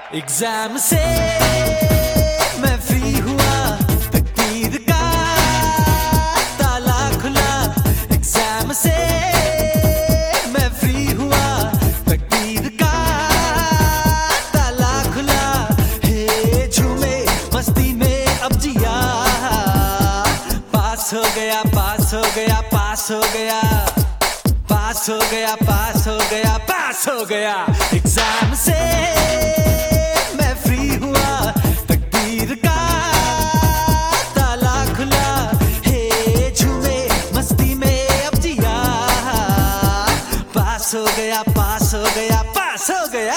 Exam से मैं free हुआ, तकदीर का ताला खुला। एग्जाम से मैं फ्री हुआ, तकदीर का ताला खुला। हे झूमे मस्ती में अब जिया, पास हो गया, पास हो गया, पास हो गया, पास हो गया, पास हो गया, पास हो गया। एग्जाम से मैं फ्री हुआ, तकदीर का ताला खुला। हे झूमे मस्ती में अब जिया, पास हो गया, पास हो गया, पास हो गया।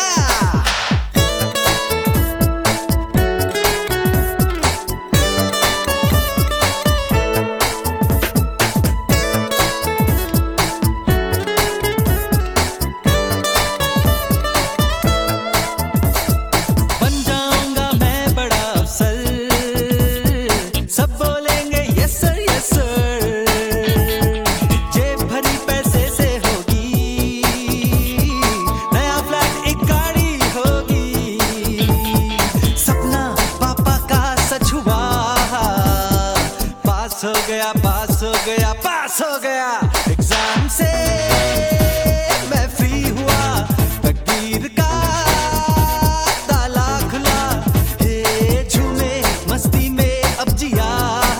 पास हो गया, पास हो गया, पास हो गया। एग्जाम से मैं फ्री हुआ, तकदीर का ताला खुला। हे झूमे मस्ती में अब जिया,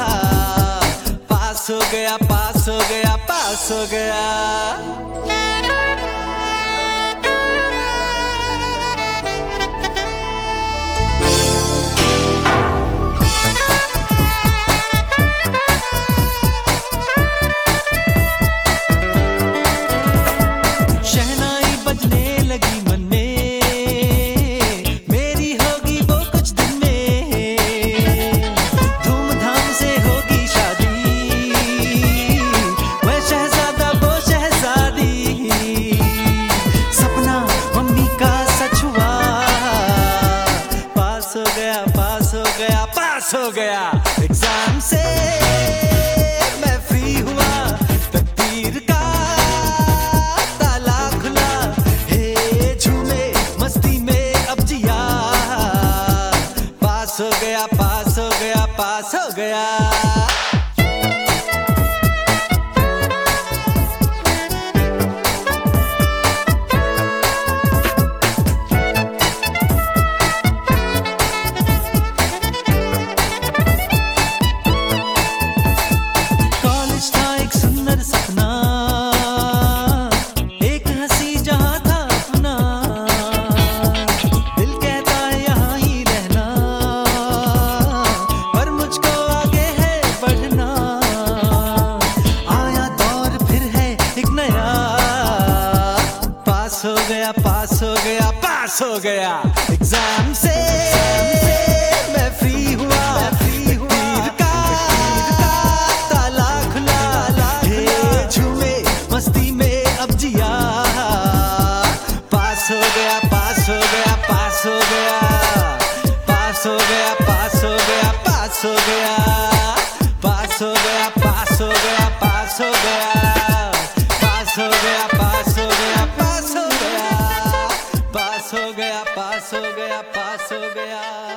पास हो गया, पास हो गया, पास हो गया। पास हो गया, एग्जाम से मैं फ्री हुआ, तकदीर का ताला खुला। हे झूमे मस्ती में अब जिया, पास हो गया, पास हो गया, पास हो गया। पास हो गया, पास हो गया, पास हो गया। एग्जाम से मैं फ्री हुआ, तकदीर का ताला खुला। हे झूमे मस्ती में अब जिया, पास हो गया, पास हो गया, पास हो गया, पास हो गया, पास हो गया, पास हो गया, पास हो गया, पास हो गया, पास हो गया, पास हो गया, पास हो गया, पास हो गया, पास हो गया, पास हो गया, पास हो गया।